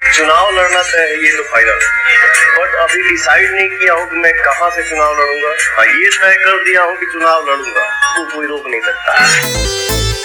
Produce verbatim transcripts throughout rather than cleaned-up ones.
चुनाव लड़ना तय है ये तो फाइनल, बट अभी डिसाइड नहीं किया हूँ कि मैं कहाँ से चुनाव लड़ूंगा। हाँ, ये तय कर दिया हूँ कि चुनाव लड़ूंगा, तो कोई रोक नहीं सकता।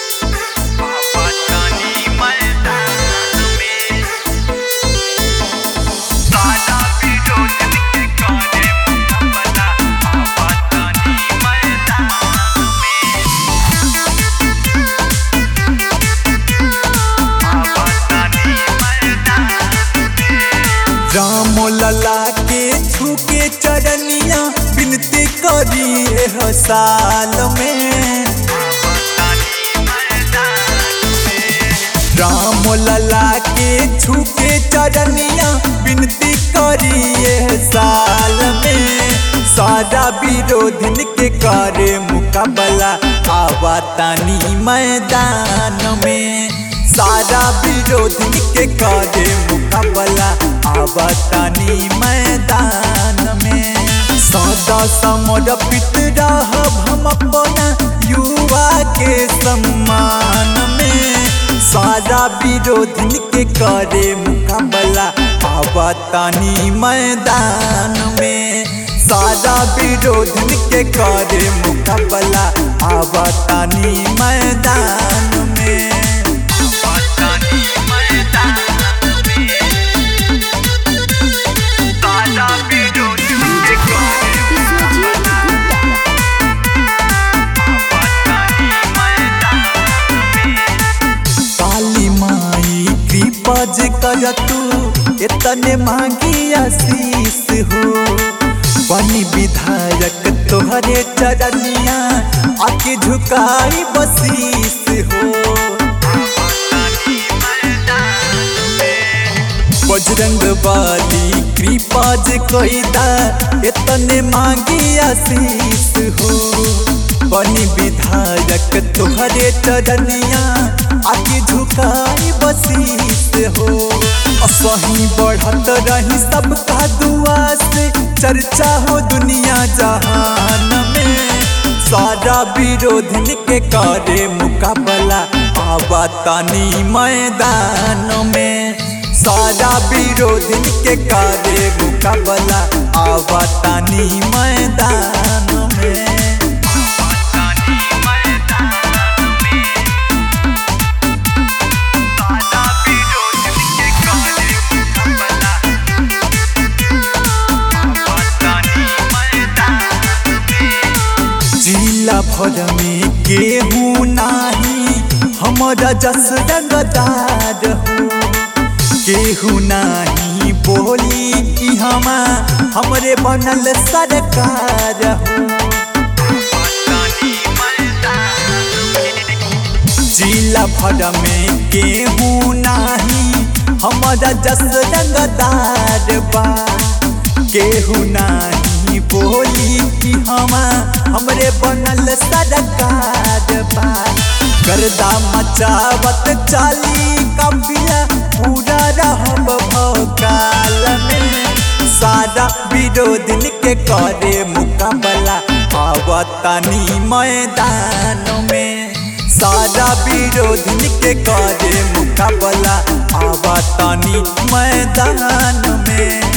राम लला के छूके चरनिया बिनती करी एह साल में। राम लला के छूके चरनिया बिनती करी एह साल में। सारा विरोधन के करे मुकाबला आवा तानी मैदान में। सारा विरोधन के करे मुकाबला आवा तानी मैदान में। सदा समर्पित रहब हम अपना युवा के सम्मान में। सारा विरोधन के करे मुकाबला आवा तानी मैदान में। सारा विरोधन के करे मुकाबला आवा तानी मैदान में। पज कर तू इतने मांगी आशीष हो। बनी विधायक तोहरे चरनिया आके झुकाई बशीष हो। बजरंग वाली कृपाज कैदा इतने मांगी आशीष हो। बनी विधायक तोहरे चरनिया आके झुकाई बशीष हो। असही बढ़त रही सबका दुआ से चर्चा हो दुनिया जहान में। सारा विरोधन के करे मुकाबला आवा तानी मैदान में। सारा विरोधन के करे मुकाबला आवा तानी मैदान में। जिला भर में केहू नाही हमारा जस रंगदार हो। केहू नाही बोली कि हम हमरे बनल सरकार हो। जिला भर में केहू नाही हमारा जस रंगदार बा। केहू नाही बोली कि हम हमरे बनल सरकार बा। गर्दा मचावत चाली कबिया पूरा रहब भौकाल में। सारा विरोधन के करे मुकाबला आवा तानी मैदान में। सारा विरोधन के करे मुकाबला आवा तानी मैदान में।